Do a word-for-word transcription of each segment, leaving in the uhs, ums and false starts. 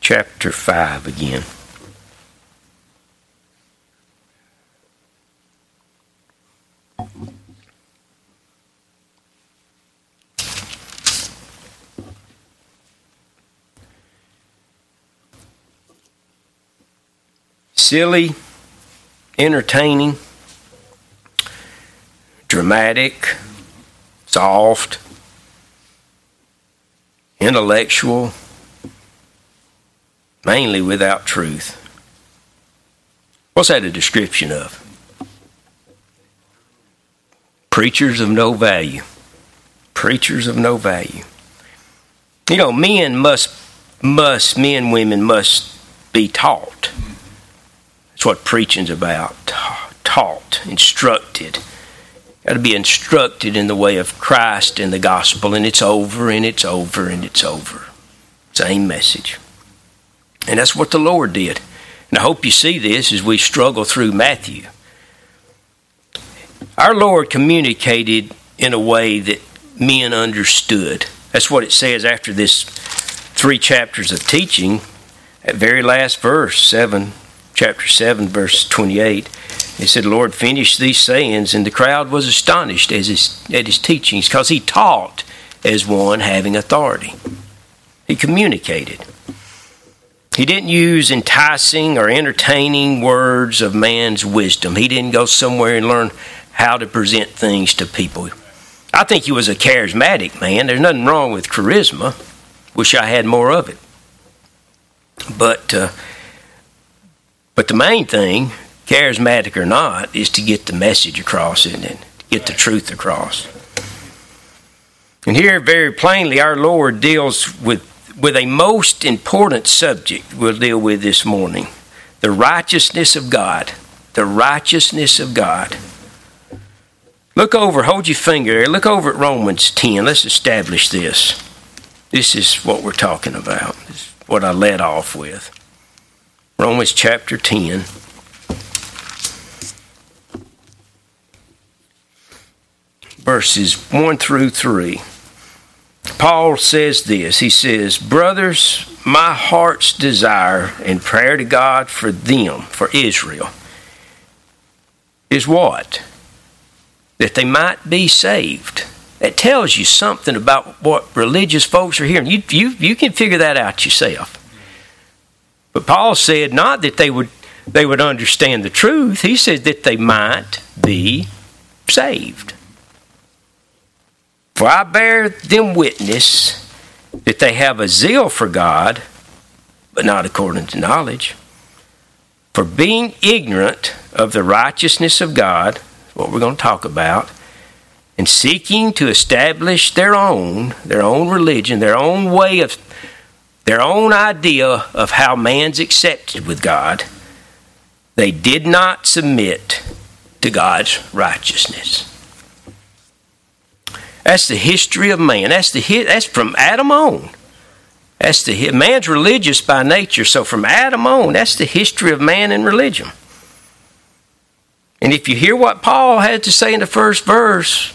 chapter five again. Silly, entertaining, dramatic, soft, intellectual, mainly without truth. What's that a description of? Preachers of no value. Preachers of no value. You know, men must, must, men, women must be taught. That's what preaching's about. Taught, instructed. Got to be instructed in the way of Christ and the gospel, and it's over, and it's over, and it's over. Same message. And that's what the Lord did. And I hope you see this as we struggle through Matthew. Our Lord communicated in a way that men understood. That's what it says after this three chapters of teaching. That very last verse, seven, chapter seven, verse twenty-eight. He said, the Lord finished these sayings, and the crowd was astonished at his, at his teachings, because he taught as one having authority. He communicated. He didn't use enticing or entertaining words of man's wisdom. He didn't go somewhere and learn how to present things to people. I think he was a charismatic man. There's nothing wrong with charisma. Wish I had more of it. But, uh, but the main thing, charismatic or not, is to get the message across, isn't it? Get the truth across. And here, very plainly, our Lord deals with, with a most important subject we'll deal with this morning. The righteousness of God. The righteousness of God. Look over, hold your finger there. Look over at Romans ten. Let's establish this. This is what we're talking about. This is what I led off with. Romans chapter ten. Verses one through three. Paul says this. He says, brothers, my heart's desire and prayer to God for them, for Israel, is what? That they might be saved. That tells you something about what religious folks are hearing. You, you, you can figure that out yourself. But Paul said not that they would, they would understand the truth. He said that they might be saved. For I bear them witness that they have a zeal for God, but not according to knowledge. For being ignorant of the righteousness of God, what we're going to talk about, and seeking to establish their own, their own religion, their own way of, their own idea of how man's accepted with God, they did not submit to God's righteousness. That's the history of man. That's the that's from Adam on. That's the man's religious by nature. So from Adam on, that's the history of man and religion. And if you hear what Paul had to say in the first verse,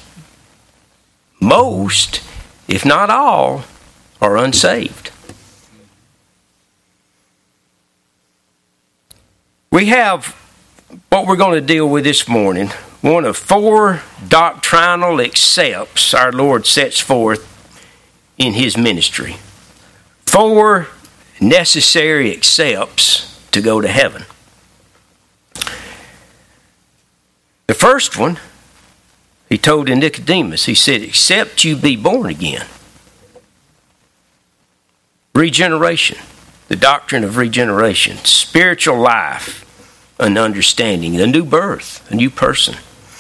most, if not all, are unsaved. We have what we're going to deal with this morning. One of four doctrinal accepts our Lord sets forth in his ministry. Four necessary accepts to go to heaven. The first one, he told to Nicodemus, he said, except you be born again. Regeneration, the doctrine of regeneration, spiritual life, an understanding, a new birth, a new person.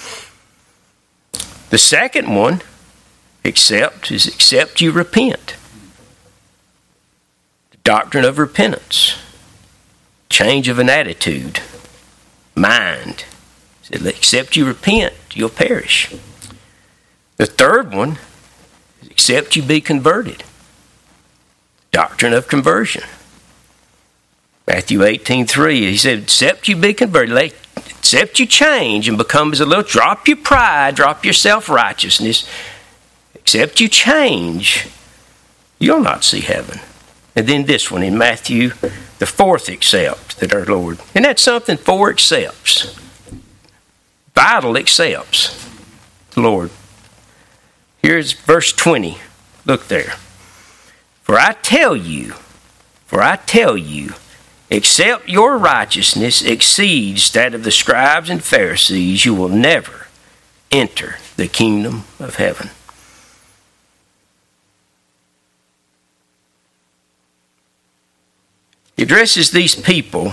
The second one, except, is except you repent. The doctrine of repentance, change of an attitude, mind. Except you repent, you'll perish. The third one is except you be converted. Doctrine of conversion. Matthew eighteen three, he said, except you be converted, except you change and become as a little, drop your pride, drop your self-righteousness, except you change, you'll not see heaven. And then this one in Matthew, the fourth accept that our Lord. And that's something four accepts. Vital accepts the Lord. Here's verse twenty. Look there. For I tell you, for I tell you, except your righteousness exceeds that of the scribes and Pharisees, you will never enter the kingdom of heaven. He addresses these people.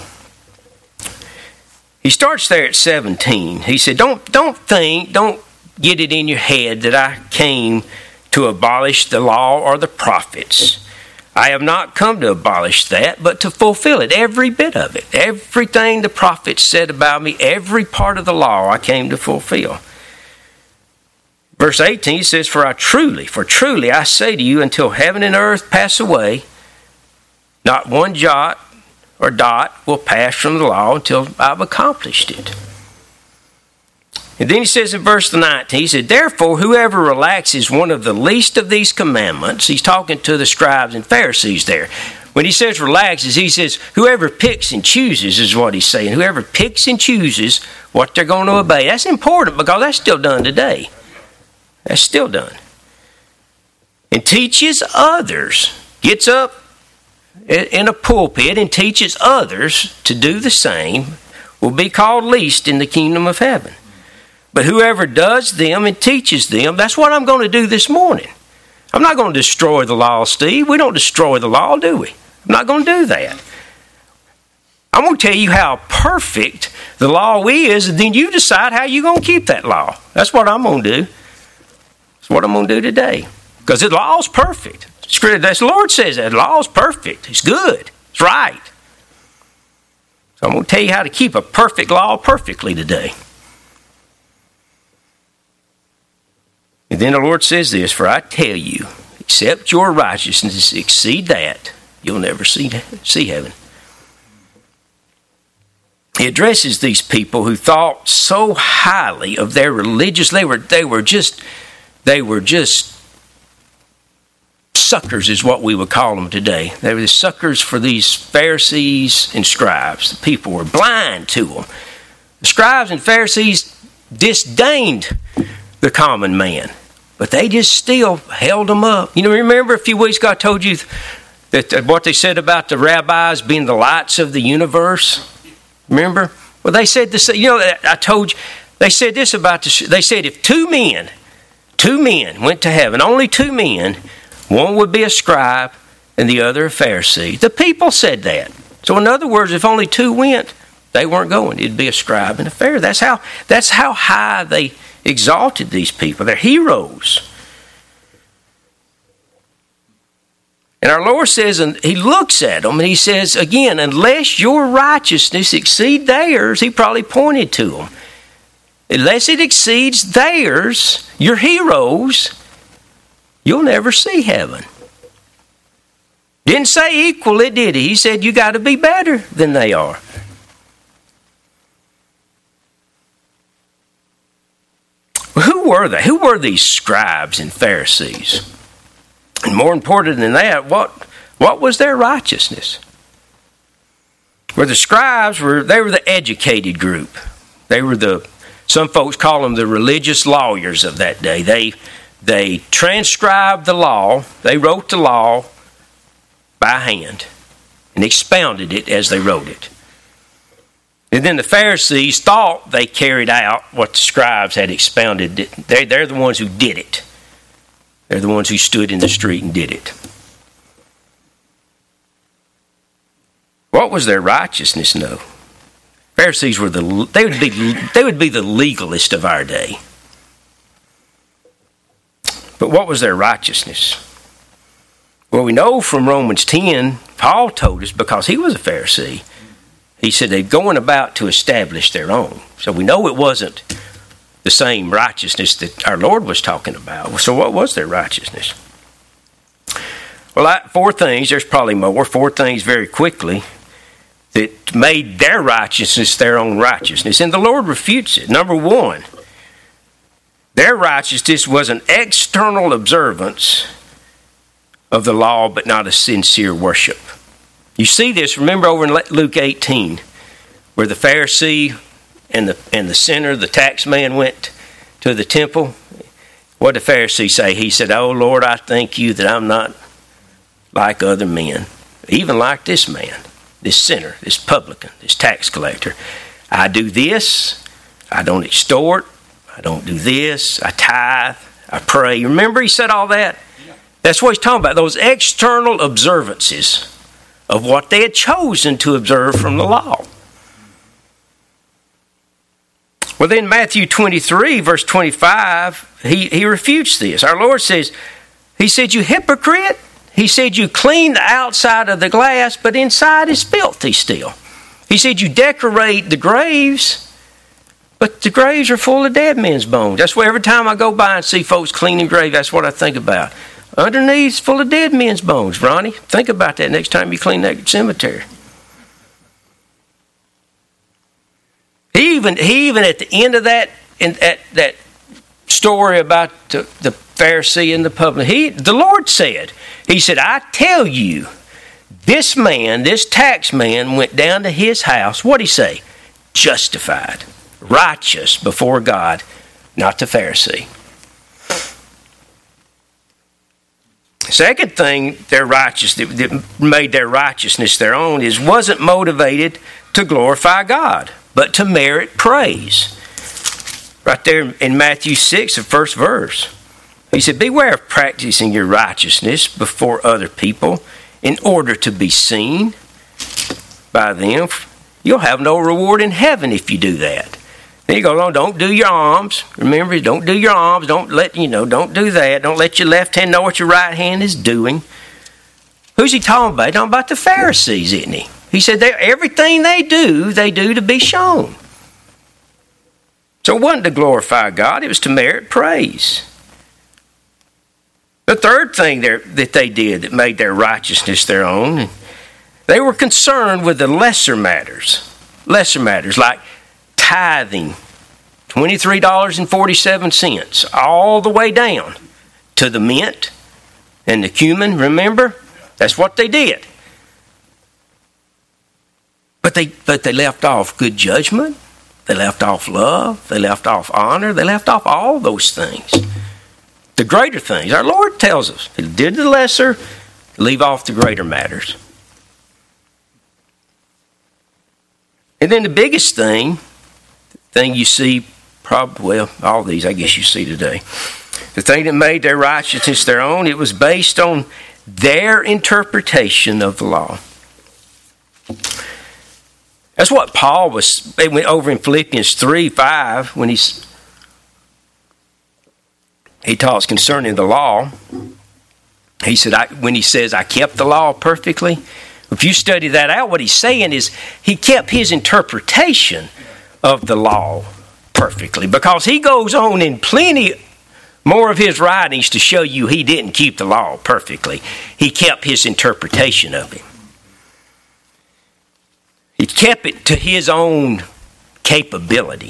He starts there at seventeen. He said, don't, don't think, don't get it in your head that I came to abolish the law or the prophets. I have not come to abolish that, but to fulfill it, every bit of it. Everything the prophets said about me, every part of the law I came to fulfill. Verse eighteen says, For I truly, for truly I say to you, until heaven and earth pass away, not one jot or dot will pass from the law until I've accomplished it. And then he says in verse nineteen, he said, Therefore, whoever relaxes one of the least of these commandments, he's talking to the scribes and Pharisees there. When he says relaxes, he says, whoever picks and chooses is what he's saying. Whoever picks and chooses what they're going to obey. That's important because that's still done today. That's still done. And teaches others, gets up in a pulpit and teaches others to do the same, will be called least in the kingdom of heaven. But whoever does them and teaches them, that's what I'm going to do this morning. I'm not going to destroy the law, Steve. We don't destroy the law, do we? I'm not going to do that. I'm going to tell you how perfect the law is, and then you decide how you're going to keep that law. That's what I'm going to do. That's what I'm going to do today. Because the law is perfect. The Lord says that. The law is perfect. It's good. It's right. So I'm going to tell you how to keep a perfect law perfectly today. And then the Lord says this, For I tell you, except your righteousness exceed that, you'll never see, see heaven. He addresses these people who thought so highly of their religious, they were they were just they were just suckers is what we would call them today. They were the suckers for these Pharisees and scribes. The people were blind to them. The scribes and Pharisees disdained the common man, but they just still held them up. You know, remember a few weeks ago I told you that what they said about the rabbis being the lights of the universe? Remember? Well, they said this, you know, I told you, they said this about the, they said if two men, two men went to heaven, only two men, one would be a scribe and the other a Pharisee. The people said that. So in other words, if only two went, they weren't going. It'd be a scribe and a Pharisee. That's how, that's how high they exalted these people. They're heroes. And our Lord says, and he looks at them and he says, again, unless your righteousness exceed theirs, he probably pointed to them. Unless it exceeds theirs, your heroes, you'll never see heaven. Didn't say equal it, did he? He said you got to be better than they are. Who were they? Who were these scribes and Pharisees? And more important than that, what, what was their righteousness? Well, the scribes were, they were the educated group. They were the, some folks call them the religious lawyers of that day. They, they transcribed the law, they wrote the law by hand and expounded it as they wrote it. And then the Pharisees thought they carried out what the scribes had expounded. They, they're the ones who did it. They're the ones who stood in the street and did it. What was their righteousness? No. Pharisees were the they would be they would be the legalist of our day. But what was their righteousness? Well, we know from Romans ten, Paul told us because he was a Pharisee. He said they're going about to establish their own. So we know it wasn't the same righteousness that our Lord was talking about. So what was their righteousness? Well, I, four things, there's probably more, four things very quickly that made their righteousness their own righteousness. And the Lord refutes it. Number one, their righteousness was an external observance of the law, but not a sincere worship. You see this, remember over in Luke eighteen, where the Pharisee and the and the sinner, the tax man, went to the temple. What did the Pharisee say? He said, "Oh Lord, I thank you that I'm not like other men, even like this man, this sinner, this publican, this tax collector. I do this, I don't extort, I don't do this, I tithe, I pray." Remember he said all that? Yeah. That's what he's talking about, those external observances of what they had chosen to observe from the law. Well, then Matthew twenty-three, verse twenty-five, he, he refutes this. Our Lord says, he said, "You hypocrite." He said, "You clean the outside of the glass, but inside is filthy still." He said, "You decorate the graves, but the graves are full of dead men's bones." That's why every time I go by and see folks cleaning graves, that's what I think about. Underneath is full of dead men's bones. Ronnie, think about that next time you clean that cemetery. He even, he even at the end of that, in that, that story about the, the Pharisee and the publican, he, the Lord said, he said, "I tell you, this man, this tax man went down to his house," what'd he say? "Justified, righteous before God," not the Pharisee. Second thing, their righteous that, that made their righteousness their own is wasn't motivated to glorify God, but to merit praise. Right there in Matthew six, the first verse. He said, "Beware of practicing your righteousness before other people in order to be seen by them. You'll have no reward in heaven if you do that." Then he goes on, "Don't do your alms." Remember, don't do your alms. Don't let, you know, don't do that. Don't let your left hand know what your right hand is doing. Who's he talking about? He's talking about the Pharisees, isn't he? He said everything they do, they do to be shown. So it wasn't to glorify God, it was to merit praise. The third thing that they did that made their righteousness their own, they were concerned with the lesser matters. Lesser matters like tithing, twenty-three dollars and forty-seven cents, all the way down to the mint and the cumin, remember? That's what they did. But they, but they left off good judgment, they left off love, they left off honor, they left off all those things. The greater things. Our Lord tells us, He did the lesser, leave off the greater matters. And then the biggest thing, the thing you see, probably, well, all these I guess you see today. The thing that made their righteousness their own, it was based on their interpretation of the law. That's what Paul was, they went over in Philippians three five, when he's He talks concerning the law. He said, I, when he says, "I kept the law perfectly," if you study that out, what he's saying is he kept his interpretation of the law perfectly. Because he goes on in plenty more of his writings to show you he didn't keep the law perfectly. He kept his interpretation of it. He kept it to his own capability.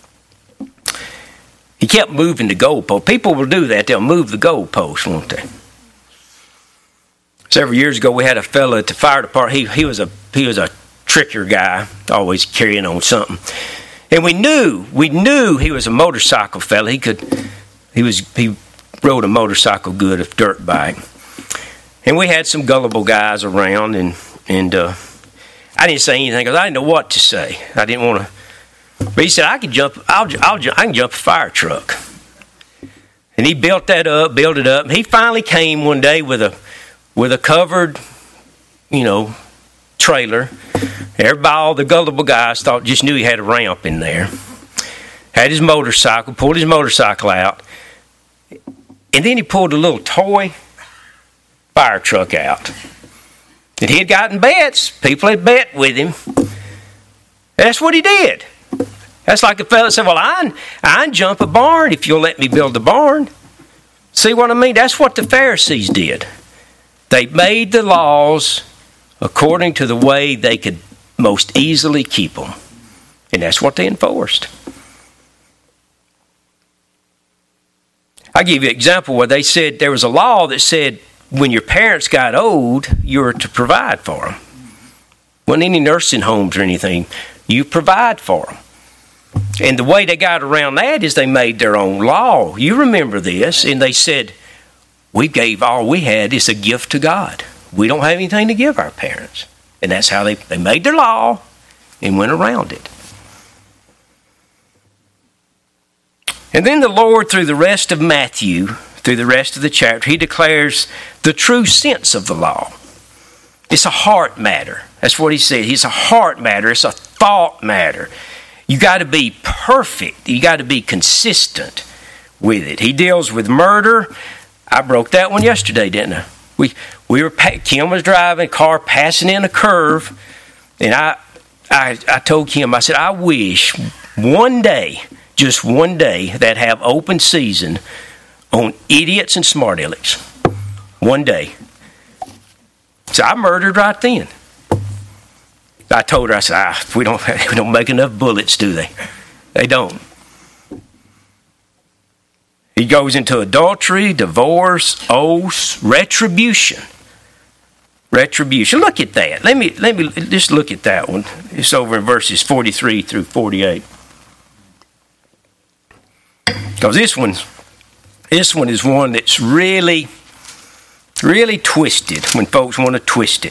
He kept moving the goalpost. People will do that. They'll move the goalpost, won't they? Several years ago, we had a fellow at the fire department. He, he was a he was a tricker guy, always carrying on something. And we knew we knew he was a motorcycle fella. He could he was he rode a motorcycle good, a dirt bike. And we had some gullible guys around, and and uh, I didn't say anything because I didn't know what to say. I didn't want to. But he said, I can jump, I'll, I'll, I can jump a fire truck. And he built that up, built it up. And he finally came one day with a with a covered, you know, trailer. Everybody, all the gullible guys thought, just knew he had a ramp in there. Had his motorcycle, pulled his motorcycle out. And then he pulled a little toy fire truck out. And he had gotten bets. People had bet with him. That's what he did. That's like a fellow said, well, I I jump a barn if you'll let me build the barn. See what I mean? That's what the Pharisees did. They made the laws according to the way they could most easily keep them. And that's what they enforced. I'll give you an example where they said there was a law that said when your parents got old, you were to provide for them. Wasn't any nursing homes or anything. You provide for them. And the way they got around that is they made their own law. You remember this. And they said, we gave all we had is a gift to God. We don't have anything to give our parents. And that's how they, they made their law and went around it. And then the Lord, through the rest of Matthew, through the rest of the chapter, he declares the true sense of the law. It's a heart matter. That's what he said. It's a heart matter. It's a thought matter. You got to be perfect. You got to be consistent with it. He deals with murder. I broke that one yesterday, didn't I? We we were Kim was driving a car passing in a curve, and I I I told Kim, I said, I wish one day, just one day, that have open season on idiots and smart alecks. One day. So I murdered right then. I told her, I said, ah, we don't we don't make enough bullets, do they? They don't. He goes into adultery, divorce, oaths, retribution. Retribution. Look at that. Let me let me just look at that one. It's over in verses forty-three through forty-eight. Because this one, this one is one that's really, really twisted when folks want to twist it.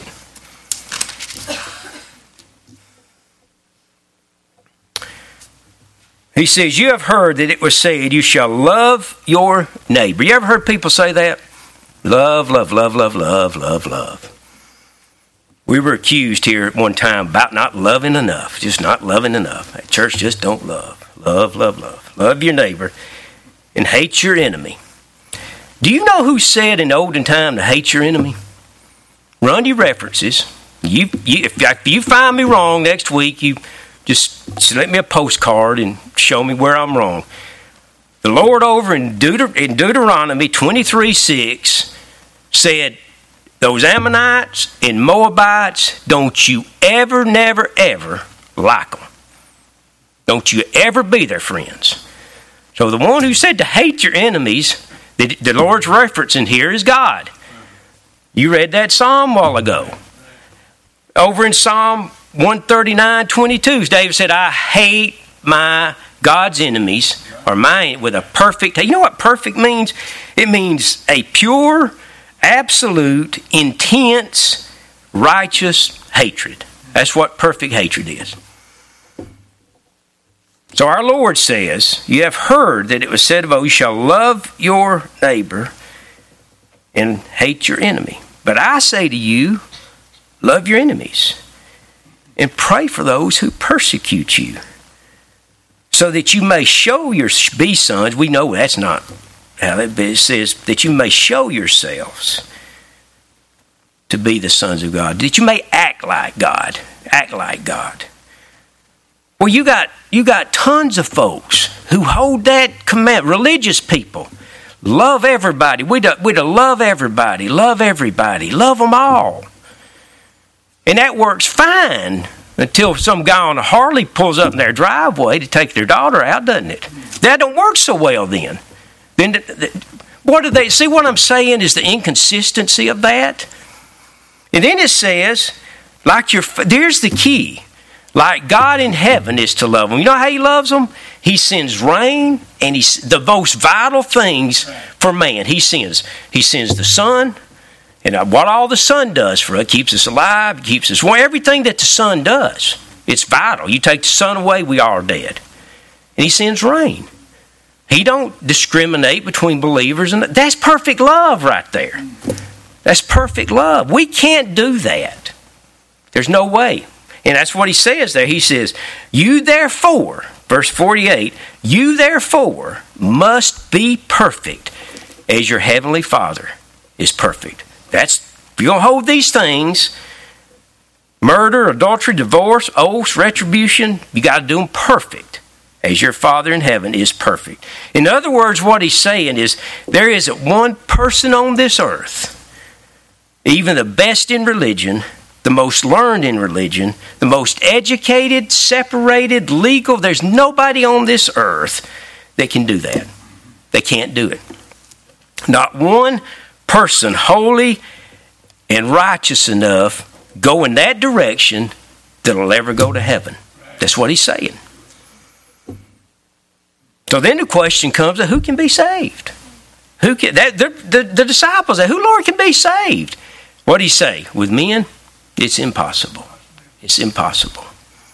He says, you have heard that it was said, you shall love your neighbor. You ever heard people say that? Love, love, love, love, love, love, love. We were accused here at one time about not loving enough, just not loving enough. At church, just don't love. Love, love, love. Love your neighbor and hate your enemy. Do you know who said in olden time to hate your enemy? Run your references. You, you, if, if you find me wrong next week, you just send me a postcard and show me where I'm wrong. The Lord over in, Deuter- in Deuteronomy twenty-three six said, those Ammonites and Moabites, don't you ever, never, ever like them. Don't you ever be their friends. So the one who said to hate your enemies, the, the Lord's referencing here is God. You read that psalm a while ago. Over in Psalm one thirty-nine twenty-two, David said, I hate my God's enemies, or mine, with a perfect. You know what perfect means? It means a pure, absolute, intense, righteous hatred. That's what perfect hatred is. So our Lord says, you have heard that it was said of old, you shall love your neighbor and hate your enemy. But I say to you, love your enemies and pray for those who persecute you, so that you may show your be sons. We know that's not how it, it says that you may show yourselves to be the sons of God, that you may act like God, act like God. Well, you got you got tons of folks who hold that command. Religious people, love everybody. We to, we to love everybody, love everybody, love them all. And that works fine until some guy on a Harley pulls up in their driveway to take their daughter out, doesn't it? That don't work so well then. Then, the, the, what do they see? What I'm saying is the inconsistency of that. And then it says, like your, there's the key. Like God in heaven is to love them. You know how He loves them? He sends rain, and He the most vital things for man. He sends. He sends the sun. And what all the sun does for us, keeps us alive, keeps us warm. Everything that the sun does, it's vital. You take the sun away, we are dead. And He sends rain. He don't discriminate between believers, and that's perfect love right there. That's perfect love. We can't do that. There's no way. And that's what He says there. He says, you therefore, verse forty-eight, you therefore must be perfect as your heavenly Father is perfect. That's, if you're going to hold these things, murder, adultery, divorce, oaths, retribution, you got to do them perfect as your Father in heaven is perfect. In other words, what He's saying is there isn't one person on this earth, even the best in religion, the most learned in religion, the most educated, separated, legal, there's nobody on this earth that can do that. They can't do it. Not one person holy and righteous enough go in that direction that'll ever go to heaven. That's what he's saying. So then the question comes of who can be saved? Who can that the, the, the disciples say, who, Lord, can be saved? What did he say? With men, it's impossible. It's impossible.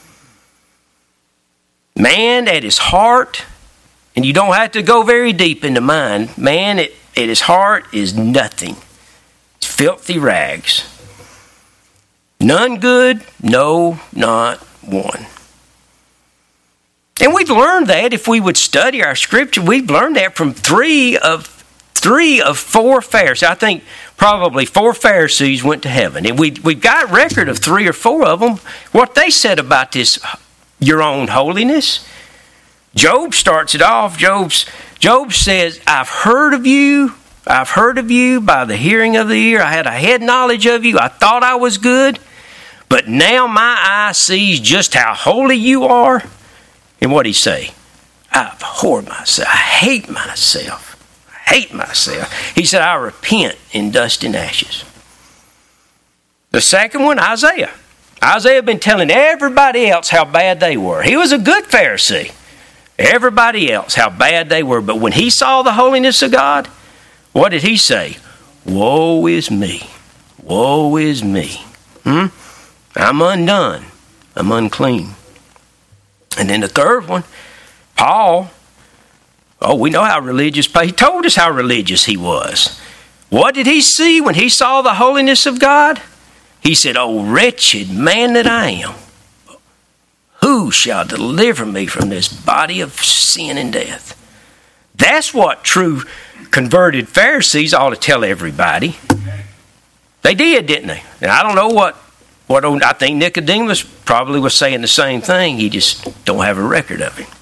Man at his heart, and you don't have to go very deep into mind, man at, at his heart is nothing. It's filthy rags. None good, no, not one. And we've learned that if we would study our scripture, we've learned that from three of three of four Pharisees. I think probably four Pharisees went to heaven. And we, we've got record of three or four of them, what they said about this, your own holiness. Job starts it off. Job's, Job says, I've heard of you. I've heard of you by the hearing of the ear. I had a head knowledge of you. I thought I was good. But now my eye sees just how holy you are. And what did he say? I abhor myself. I hate myself. I hate myself. He said, I repent in dust and ashes. The second one, Isaiah. Isaiah had been telling everybody else how bad they were. He was a good Pharisee. Everybody else how bad they were. But when he saw the holiness of God, what did he say? Woe is me. Woe is me. Hmm? I'm undone. I'm unclean. And then the third one, Paul, oh, we know how religious, he told us how religious he was. What did he see when he saw the holiness of God? He said, oh, wretched man that I am, who shall deliver me from this body of sin and death? That's what true converted Pharisees ought to tell everybody. They did, didn't they? And I don't know what What I think Nicodemus probably was saying the same thing. He just don't have a record of it.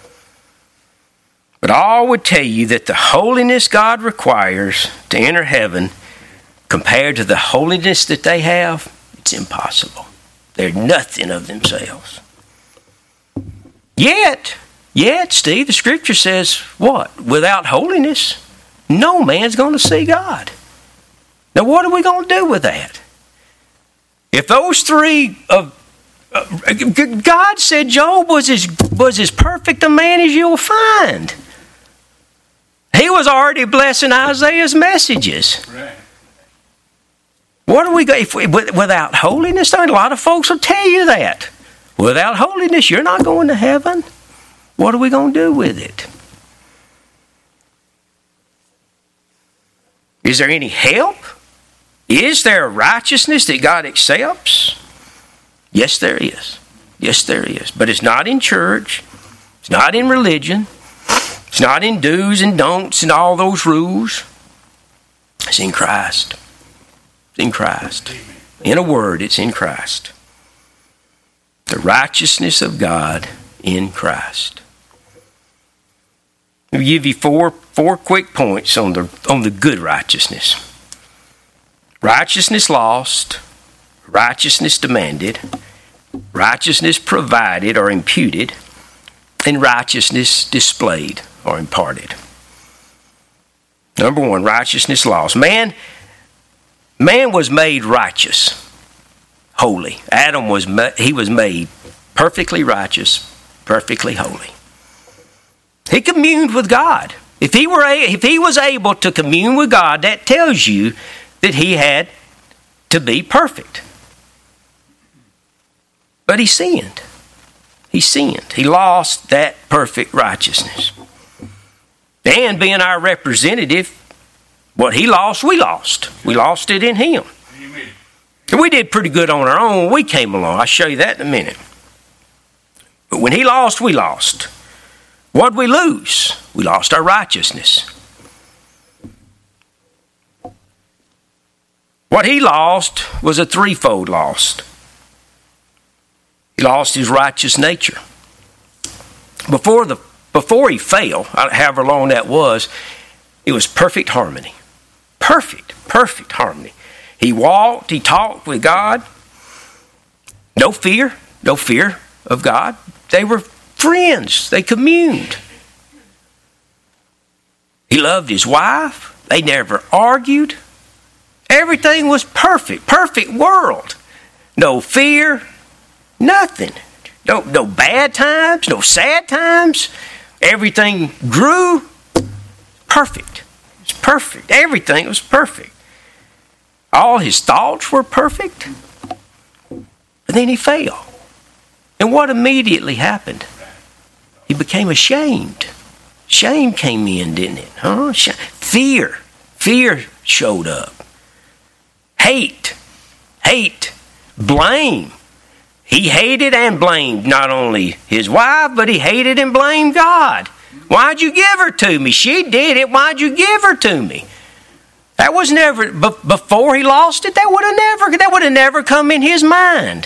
But all would tell you that the holiness God requires to enter heaven, compared to the holiness that they have, it's impossible. They're nothing of themselves. Yet, yet, Steve, the Scripture says what? Without holiness, no man's going to see God. Now, what are we going to do with that? If those three, uh, uh, God said Job was as, was as perfect a man as you'll find. He was already blessing Isaiah's messages. Right. What do we go, if we, without holiness? A lot of folks will tell you that. Without holiness, you're not going to heaven. What are we going to do with it? Is there any help? Is there a righteousness that God accepts? Yes, there is. Yes, there is. But it's not in church. It's not in religion. It's not in do's and don'ts and all those rules. It's in Christ. It's in Christ. In a word, it's in Christ. The righteousness of God in Christ. I'll give you four, four quick points on the, on the good righteousness. Righteousness lost, righteousness demanded, righteousness provided or imputed, and righteousness displayed or imparted. Number one, righteousness lost. Man, man was made righteous, holy. Adam was he was made perfectly righteous, perfectly holy. He communed with God. If he were if he was able to commune with God, that tells you that he had to be perfect. But he sinned. He sinned. He lost that perfect righteousness. And being our representative, what he lost, we lost. We lost it in him. Amen. And we did pretty good on our own when we came along. I'll show you that in a minute. But when he lost, we lost. What did we lose? We lost our righteousness. What he lost was a threefold loss. He lost his righteous nature. Before the before he fell, however long that was, it was perfect harmony. Perfect, perfect harmony. He walked, he talked with God. No fear, no fear of God. They were friends. They communed. He loved his wife. They never argued. Everything was perfect. Perfect world. No fear. Nothing. No, no bad times. No sad times. Everything grew. Perfect. It's perfect. Everything was perfect. All his thoughts were perfect. But then he fell. And what immediately happened? He became ashamed. Shame came in, didn't it? Huh? Fear. Fear showed up. Hate. Hate. Blame. He hated and blamed not only his wife, but he hated and blamed God. Why'd you give her to me? She did it. Why'd you give her to me? That was never, before he lost it, that would have never, that would have never come in his mind.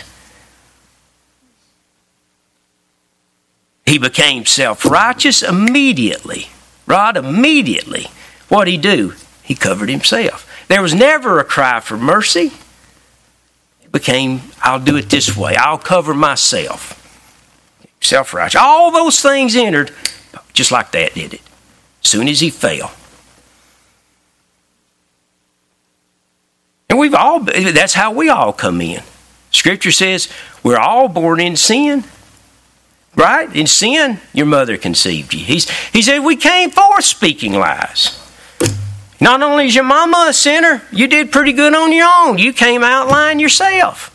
He became self-righteous immediately. Right? Immediately. What'd he do? He covered himself. There was never a cry for mercy. It became, I'll do it this way. I'll cover myself. Self-righteous. All those things entered just like that, did it? As soon as he fell. And we've all, that's how we all come in. Scripture says we're all born in sin. Right? In sin, your mother conceived you. He's, he said, we came forth speaking lies. Not only is your mama a sinner, you did pretty good on your own. You came out lying yourself.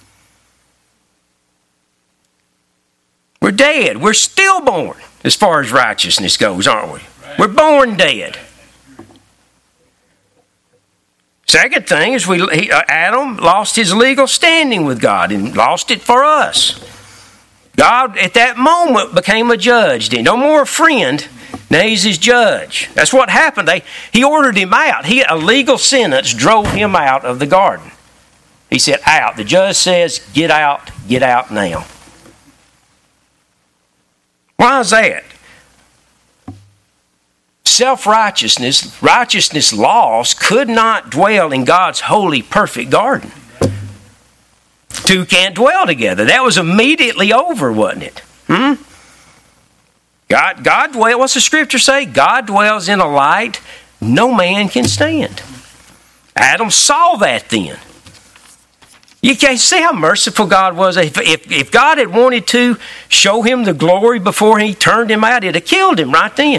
We're dead. We're stillborn as far as righteousness goes, aren't we? We're born dead. Second thing is we he, uh, Adam lost his legal standing with God and lost it for us. God, at that moment, became a judge. No more a friend. Now he's his judge. That's what happened. They, he ordered him out. He, a legal sentence drove him out of the garden. He said, out. The judge says, get out, get out now. Why is that? Self-righteousness, righteousness laws could not dwell in God's holy, perfect garden. Two can't dwell together. That was immediately over, wasn't it? Hmm? God, God dwells, what's the scripture say? God dwells in a light no man can stand. Adam saw that then. You can't see how merciful God was. If, if, if God had wanted to show him the glory before he turned him out, it'd have killed him right then.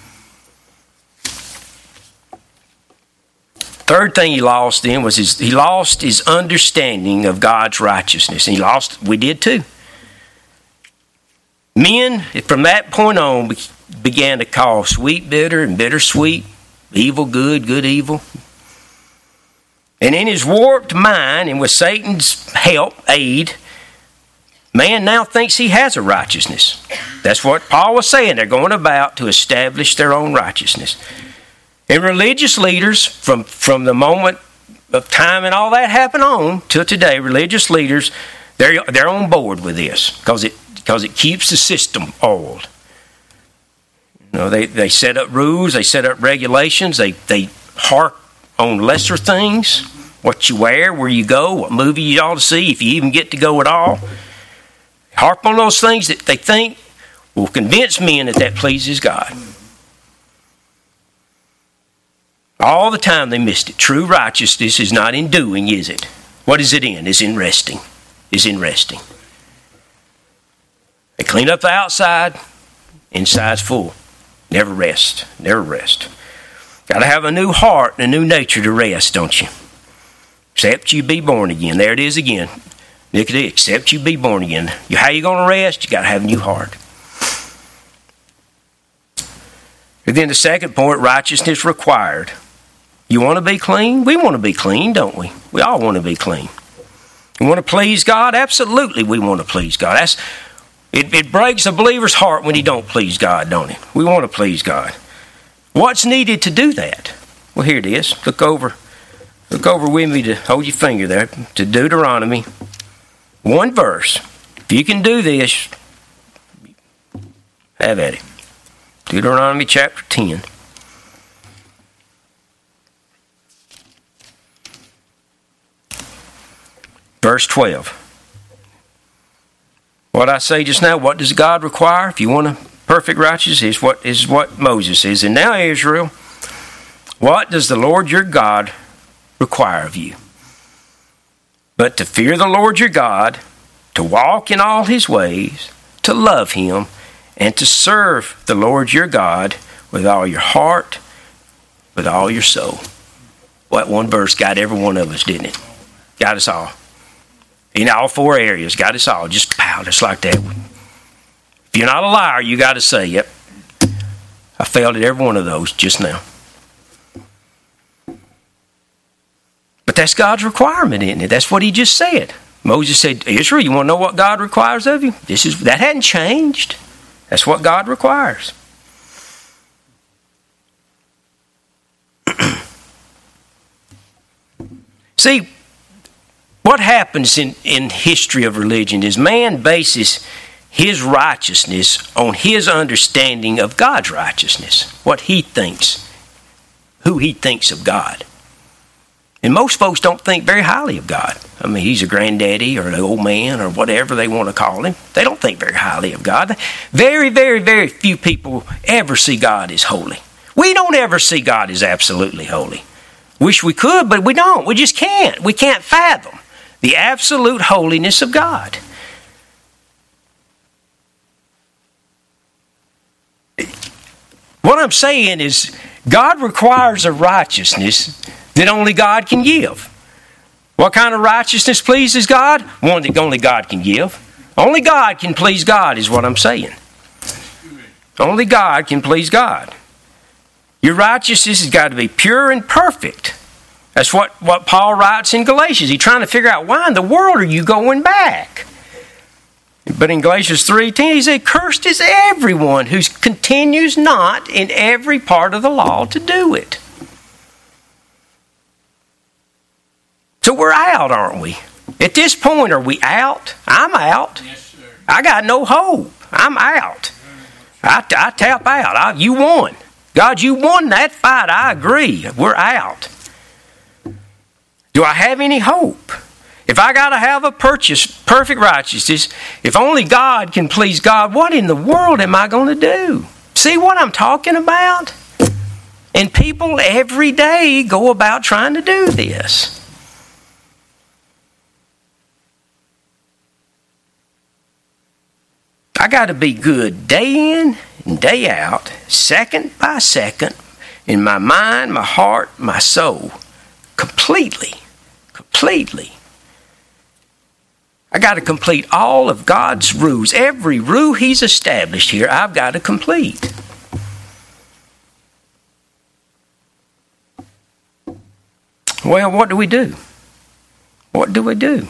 Third thing he lost then was his, he lost his understanding of God's righteousness. And he lost, we did too. Men, from that point on, began to call sweet bitter and bitter sweet, evil good, good evil. And in his warped mind and with Satan's help, aid, man now thinks he has a righteousness. That's what Paul was saying. They're going about to establish their own righteousness. And religious leaders, from, from the moment of time and all that happened on till today, religious leaders, they're, they're on board with this because it, because it keeps the system oiled. You know, they, they set up rules, they set up regulations, they, they harp on lesser things, what you wear, where you go, what movie you ought to see, if you even get to go at all. Harp on those things that they think will convince men that that pleases God. All the time they missed it. True righteousness is not in doing, is it? What is it in? It's in resting. It's in resting. They clean up the outside, inside's full. Never rest. Never rest. Got to have a new heart and a new nature to rest, don't you? Except you be born again. There it is again. Nicodemus, except you be born again. How you going to rest? You got to have a new heart. And then the second point, righteousness required. You want to be clean? We want to be clean, don't we? We all want to be clean. You want to please God? Absolutely we want to please God. That's it, it breaks a believer's heart when he don't please God, don't it? We want to please God. What's needed to do that? Well, here it is. Look over. Look over with me to hold your finger there to Deuteronomy. One verse. If you can do this, have at it. Deuteronomy chapter ten. Verse twelve. What I say just now, what does God require? If you want a perfect righteousness, is what is what Moses says. And now, Israel, what does the Lord your God require of you? But to fear the Lord your God, to walk in all his ways, to love him, and to serve the Lord your God with all your heart, with all your soul. What one verse got every one of us, didn't it? Got us all. In all four areas, got us all. Just pow, just like that. If you're not a liar, you got to say, yep, I failed at every one of those just now. But that's God's requirement, isn't it? That's what he just said. Moses said, Israel, you want to know what God requires of you? This is that hadn't changed. That's what God requires. See, what happens in, in history of religion is man bases his righteousness on his understanding of God's righteousness, what he thinks, who he thinks of God. And most folks don't think very highly of God. I mean, he's a granddaddy or an old man or whatever they want to call him. They don't think very highly of God. Very, very, very few people ever see God as holy. We don't ever see God as absolutely holy. Wish we could, but we don't. We just can't. We can't fathom the absolute holiness of God. What I'm saying is, God requires a righteousness that only God can give. What kind of righteousness pleases God? One that only God can give. Only God can please God is what I'm saying. Only God can please God. Your righteousness has got to be pure and perfect. That's what, what Paul writes in Galatians. He's trying to figure out, why in the world are you going back? But in Galatians three ten, he said, cursed is everyone who continues not in every part of the law to do it. So we're out, aren't we? At this point, are we out? I'm out. Yes, sir. I got no hope. I'm out. I, I tap out. I, you won. God, you won that fight. I agree. We're out. Do I have any hope? If I got to have a purchase, perfect righteousness, if only God can please God, what in the world am I going to do? See what I'm talking about? And people every day go about trying to do this. I got to be good day in and day out, second by second, in my mind, my heart, my soul, completely, completely. I got to complete all of God's rules. Every rule he's established here, I've got to complete. Well, what do we do? What do we do?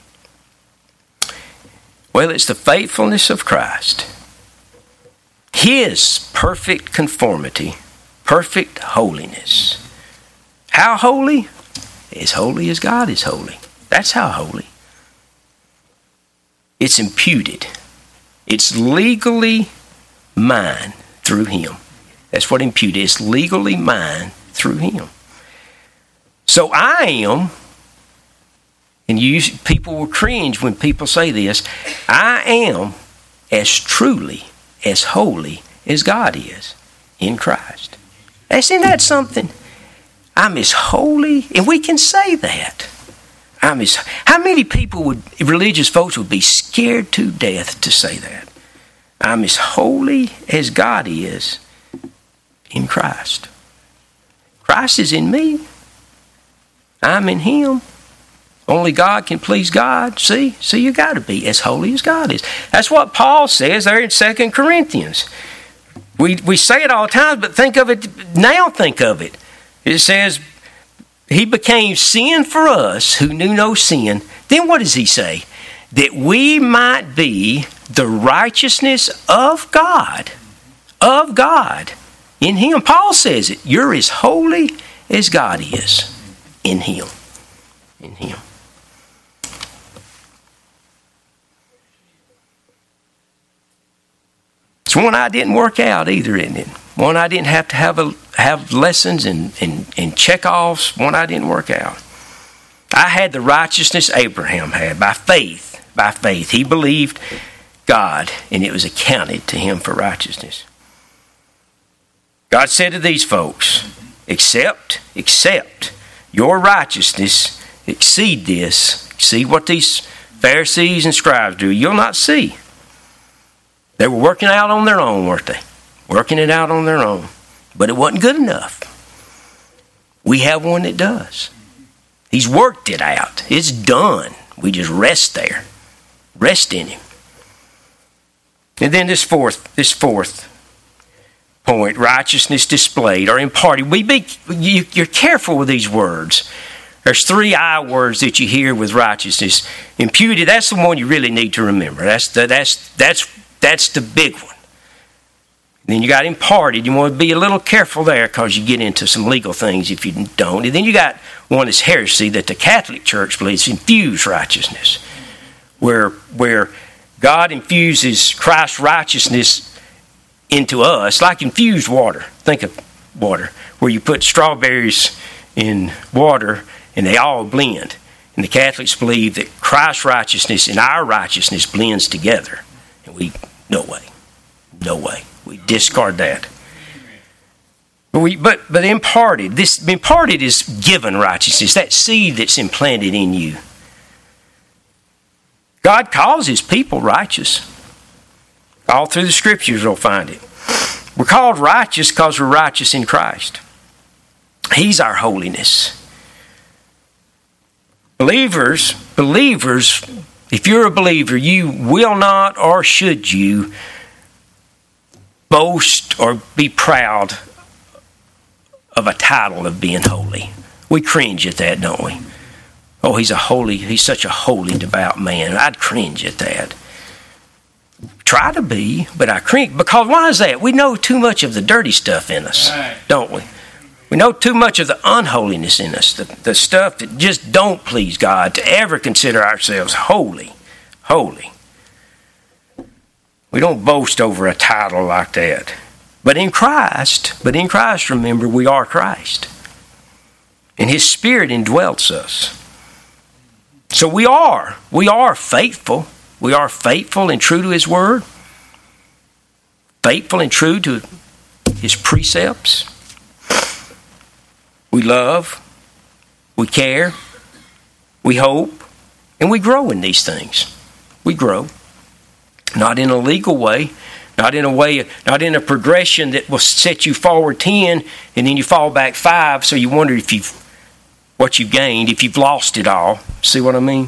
Well, it's the faithfulness of Christ. His perfect conformity, perfect holiness. How holy? As holy as God is holy. That's how holy. It's imputed. It's legally mine through him. That's what imputed is. It's legally mine through him. So I am, and you people will cringe when people say this, I am as truly as holy as God is in Christ. Isn't that something? I'm as holy, and we can say that. I'm as, how many people would, religious folks would be scared to death to say that? I'm as holy as God is in Christ. Christ is in me. I'm in him. Only God can please God. See? See, you got to be as holy as God is. That's what Paul says there in Second Corinthians. We we say it all the time, but think of it, now think of it. It says, he became sin for us who knew no sin. Then what does he say? That we might be the righteousness of God. Of God. In him. Paul says it. You're as holy as God is. In him. In him. It's one I didn't work out either, isn't it? One I didn't have to have a, have lessons and, and, and check-offs. One I didn't work out. I had the righteousness Abraham had by faith. By faith. He believed God, and it was accounted to him for righteousness. God said to these folks, except, except your righteousness exceed this. Exceed what these Pharisees and scribes do. You'll not see. They were working out on their own, weren't they? Working it out on their own. But it wasn't good enough. We have one that does. He's worked it out. It's done. We just rest there. Rest in Him. And then this fourth, this fourth point, righteousness displayed or imparted. We be, you, you're careful with these words. There's three I words that you hear with righteousness. Imputed, that's the one you really need to remember. That's the, that's, that's, that's the big one. Then you got imparted. You want to be a little careful there because you get into some legal things if you don't. And then you got one that's heresy that the Catholic Church believes, infused righteousness, where where God infuses Christ's righteousness into us, like infused water. Think of water, where you put strawberries in water and they all blend. And the Catholics believe that Christ's righteousness and our righteousness blends together. And we, no way, no way. We discard that. But, we, but but imparted, this imparted is given righteousness, that seed that's implanted in you. God calls His people righteous. All through the Scriptures you'll find it. We're called righteous because we're righteous in Christ. He's our holiness. Believers, believers, if you're a believer, you will not or should you boast or be proud of a title of being holy. We cringe at that, don't we? Oh, he's a holy, he's such a holy, devout man. I'd cringe at that. Try to be, but I cringe. Because why is that? We know too much of the dirty stuff in us, don't we? We know too much of the unholiness in us, the, the stuff that just don't please God, to ever consider ourselves holy, holy. We don't boast over a title like that. But in Christ, but in Christ, remember, we are Christ. And His Spirit indwells us. So we are, we are faithful. We are faithful and true to His Word. Faithful and true to His precepts. We love. We care. We hope. And we grow in these things. We grow. Not in a legal way, not in a way, not in a progression that will set you forward ten and then you fall back five, so you wonder if you've what you've gained, if you've lost it all. See what I mean?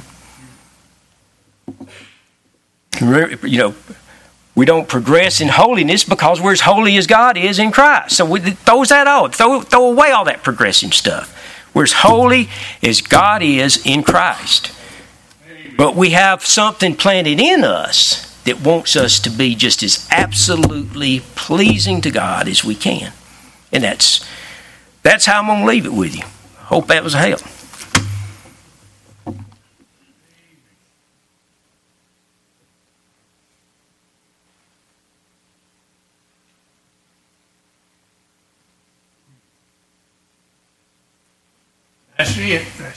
You know, we don't progress in holiness because we're as holy as God is in Christ. So we throws that out. Throw, throw away all that progressing stuff. We're as holy as God is in Christ. But we have something planted in us that wants us to be just as absolutely pleasing to God as we can. And that's that's how I'm going to leave it with you. Hope that was a help. That's it. That's